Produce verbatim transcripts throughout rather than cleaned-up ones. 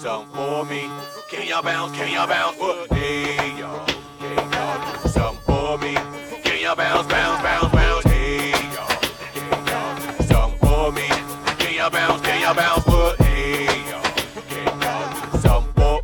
something for me? Can y'all bounce? Can y'all bounce? What? Hey y'all, can y'all do something for me? Can y'all bounce, bounce, bounce, bounce? Hey y'all, can y'all do something for me? Can y'all bounce? Can y'all bounce? What? Hey y'all, can y'all do something for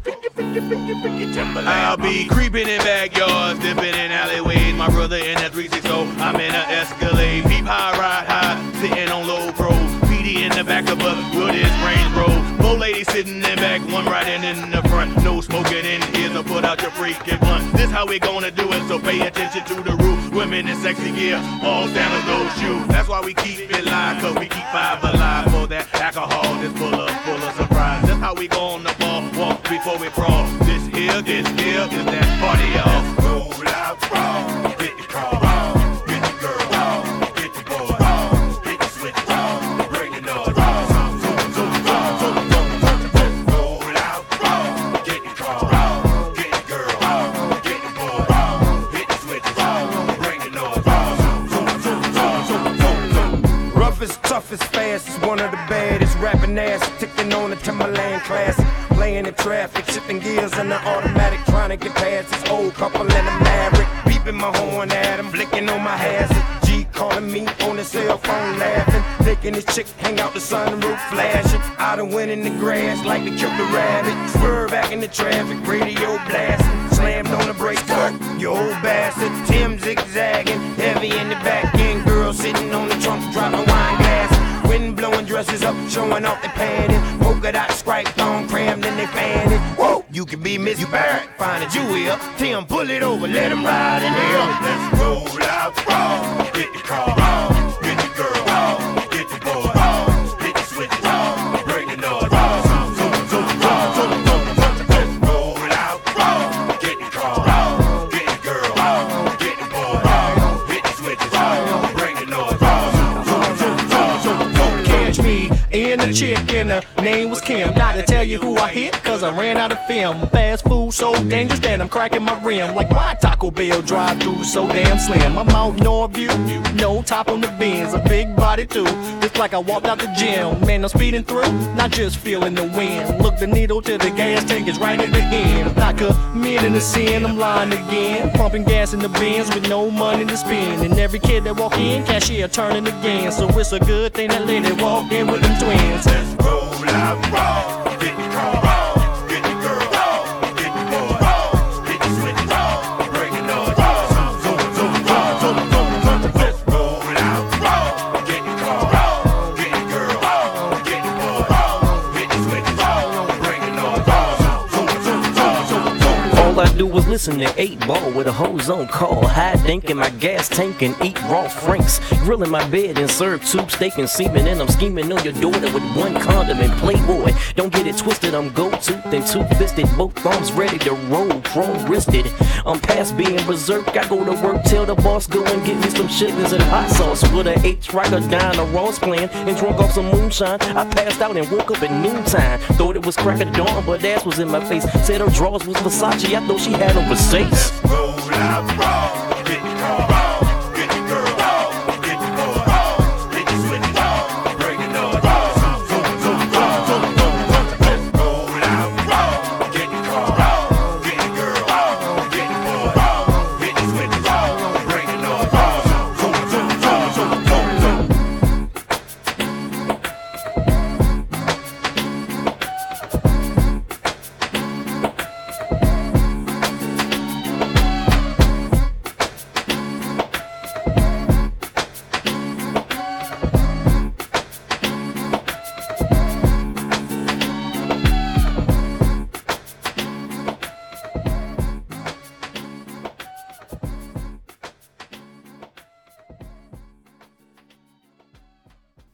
me? I'll be creeping in backyards, dipping in alleyways. My brother in that three sixty, I'm in an Escalade. Peep high, ride high, sitting on low pros. P D in the back of a good as Range Rover. Four ladies sitting in back, one riding in the front. No smoking in here, so put out your freaking blunt. This how we gonna do it, so pay attention to the rule. Women in sexy gear, all sandals, those shoes. That's why we keep it live, cause we keep five alive. For that alcohol that's full of, full of surprise. That's how we go on the ball, walk before we crawl. This here, this here is that party, y'all. Let's roll out, roll, hit the car, roll, hit the girl, roll, hit the boy, roll, hit the switch, roll, bring it on, roll, zoom, zoom, zoom, zoom, zoom, zoom. Roll out, roll, get the car, roll, get the girl, roll, get the boy, roll, hit the switch, roll, bring it on, roll, zoom, zoom, zoom, zoom, zoom, zoom. Rough as tough as fast is one of the baddest rapping ass, ticking on the Timberland classic. Playing in traffic, shifting gears in the automatic, trying to get past this old couple and a Maverick. Beeping my horn at him, flicking on my hazard. G calling me on the cell phone, laughing. Making this chick hang out the sunroof, flashing. I done went in the grass like they killed the rabbit. Swerve back in the traffic, radio blasting. Slammed on the brakes, fuck you old bastard. Tim zigzagging, heavy in the back end. Girl sitting on the trunk, dropping wine glasses. Wind blowing dresses up, showing off the panties. Polka dot stripe on, crammed in they fanny. Whoa, you can be Miss Barrett, find a Jewel. Tim, pull it over, let him ride in here. Let's roll out, roll, hit the car, roll, hit the girl, roll, hit the boy, roll, hit the switch, roll, bring it on, roll, zoom, zoom, zoom, zoom, zoom, zoom. Let's roll out, roll, hit the car, roll, hit the girl, roll, hit the boy, roll, hit the switch, roll, bring it on, roll, zoom, zoom, zoom, zoom, zoom. Catch me and a chick and her name was Kim. Not to tell you who I hit, cause I ran out of film. Fast food so dangerous that I'm cracking my rim. Like why Taco Bell drive through so damn slim. I'm out Northview, no top on the Benz, a big body too. It's like I walked out the gym. Man, I'm speeding through, not just feeling the wind. Look, the needle to the gas tank is right at the end. Not committing a sin, I'm lying again. Pumping gas in the bins with no money to spend. And every kid that walk in, cashier turning again. So it's a good thing that lady walked in with them twins. Let's roll out, roll, hit the car, roll, hit the girl, roll, hit the boy, roll, hit the switch, roll, bring it on, roll, zoom, zoom, zoom, zoom, zoom, zoom. Let's roll out, roll, hit the car, roll, hit the girl, roll, hit the boy, roll, hit the switch, roll, bring it on, roll, zoom, zoom, zoom, zoom, zoom. All I do is listen to eight ball with a hose on call. High dink in my gas tank and eat raw franks. Grill in my bed and serve tube steak and semen. And I'm scheming on your daughter with one condom and Playboy. Don't get it twisted, I'm gold-toothed and two-fisted. Both arms ready to roll, chrome-wristed. I'm past being berserk, I go to work, tell the boss go and get me some chitlins and hot sauce. With a eight-tracker down a Ross plan and drunk off some moonshine. I passed out and woke up at noontime. Thought it was crack of dawn, but ass was in my face. Said her drawers was Versace, I thought she had them for Versace. Roll out, roll.